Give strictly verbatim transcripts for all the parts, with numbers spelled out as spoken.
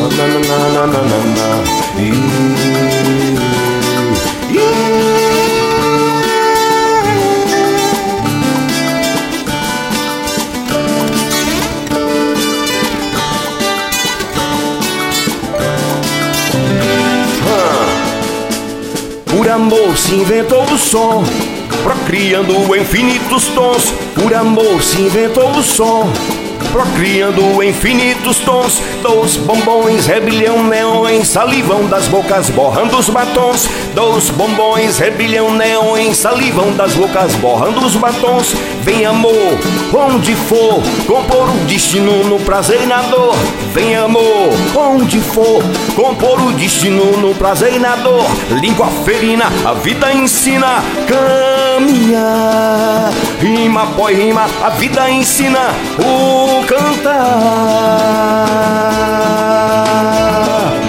na na na na na na na. Ih, ih. Por amor se inventou o som, procriando infinitos tons. Por amor se inventou o som, procriando infinitos tons. Dos bombons rebrilham neões, salivam das bocas borrando os batons. Dos bombons rebrilham neões, salivam das bocas borrando os batons. Vem amor, onde for, compor o destino no prazer e na dor. Vem amor, onde for, compor o destino no prazer e na dor. Língua ferina, a vida ensina, caminhar. Rima após rima, a vida ensina o cantar.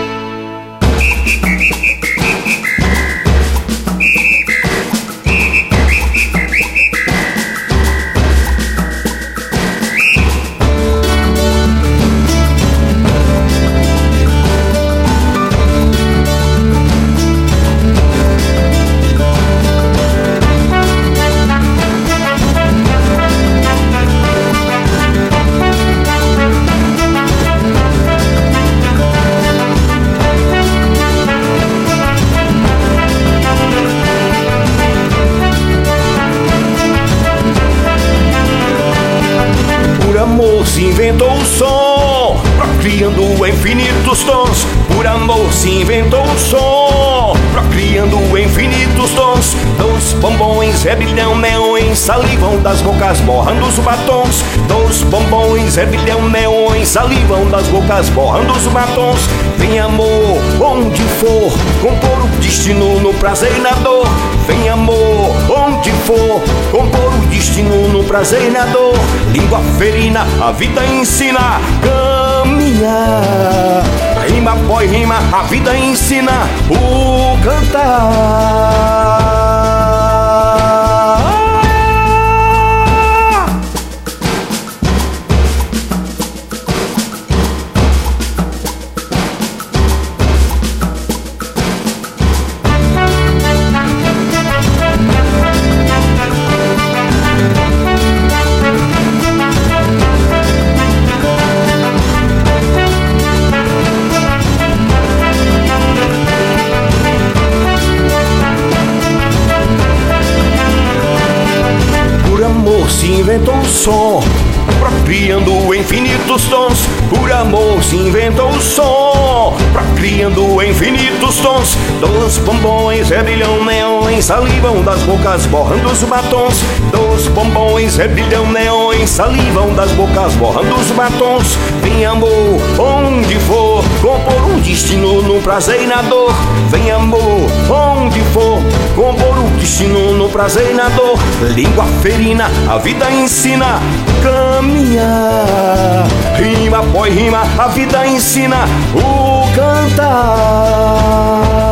Se inventou o som, procriando infinitos tons. Por amor se inventou o som, procriando infinitos tons. Dos bombons rebrilham neões, salivam das bocas borrando os batons. Dos bombons rebrilham neões, salivam das bocas borrando os batons. Vem amor, onde for, compor o destino no prazer e na dor. Vem amor, onde for, compor o destino no prazer e na dor. Língua ferina, a vida ensina, caminhar. Rima após rima, a vida ensina o cantar. Se inventou o som, procriando infinitos tons. Por amor se inventou o som, procriando infinitos tons. Dos bombons rebrilham neões, salivam das bocas borrando os batons. Dos bombons rebrilham neões, salivam das bocas borrando os batons. Vem amor, onde for, compor um destino no prazer e na dor. Vem amor, onde for, compor um destino no prazer e na dor. Língua ferina, a vida ensina, caminhar. Rima após rima, a vida ensina o cantar.